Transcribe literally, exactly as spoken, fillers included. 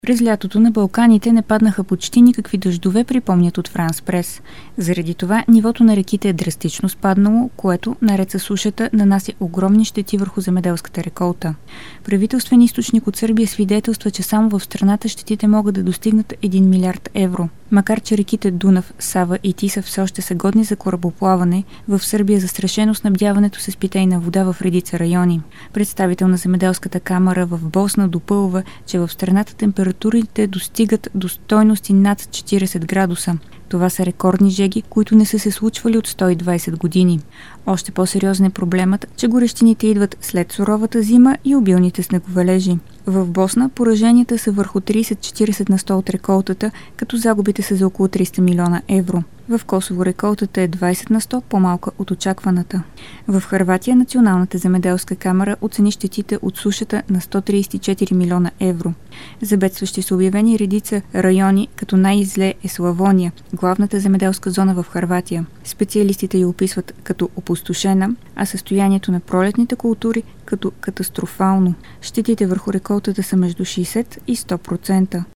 През лятото на Балканите не паднаха почти никакви дъждове, припомнят от Франс Прес. Заради това нивото на реките е драстично спаднало, което, наред с сушата, нанася огромни щети върху земеделската реколта. Правителствен източник от Сърбия свидетелства, че само в страната щетите могат да достигнат един милиард евро. Макар че реките Дунав, Сава и Тиса все още са годни за корабоплаване, в Сърбия е застрашено снабдяването с питейна вода в редица райони. Представител на земеделската камара в Босна допълва, че в страната температурите достигат до стойности над четирийсет градуса. Това са рекордни жеги, които не са се случвали от сто и двайсет години. Още по-сериозен е проблемът, че горещините идват след суровата зима и обилните снеговалежи. В Босна пораженията са върху трийсет до четирийсет на сто от реколтата, като загубите са за около триста милиона евро. В Косово реколтата е двайсет на сто по-малка от очакваната. В Хърватия Националната земеделска камара оцени щетите от сушата на сто трийсет и четири милиона евро. За бедстващи са обявени редица райони, като най-зле е Славония, главната земеделска зона в Хърватия. Специалистите я описват като опустошена, а състоянието на пролетните култури като катастрофално. Щетите върху реколтата са между шейсет и сто процента.